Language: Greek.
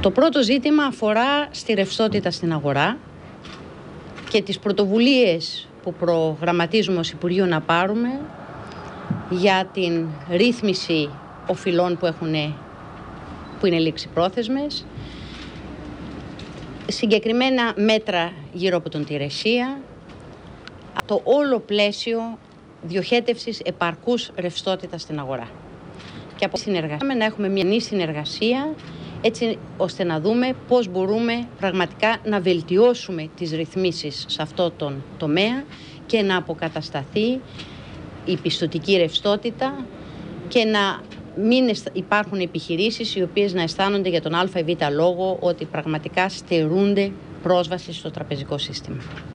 Το πρώτο ζήτημα αφορά στη ρευστότητα στην αγορά και τις πρωτοβουλίες που προγραμματίζουμε ως Υπουργείο να πάρουμε για την ρύθμιση οφειλών που είναι ληξιπρόθεσμες, συγκεκριμένα μέτρα γύρω από τον Τηρεσία, το όλο πλαίσιο διοχέτευσης επαρκούς ρευστότητας στην αγορά. Και από συνεργασία να έχουμε μια νέα συνεργασία, έτσι ώστε να δούμε πώς μπορούμε πραγματικά να βελτιώσουμε τις ρυθμίσεις σε αυτό τον τομέα και να αποκατασταθεί η πιστωτική ρευστότητα και να μην υπάρχουν επιχειρήσεις οι οποίες να αισθάνονται για τον α ή β λόγο ότι πραγματικά στερούνται πρόσβαση στο τραπεζικό σύστημα.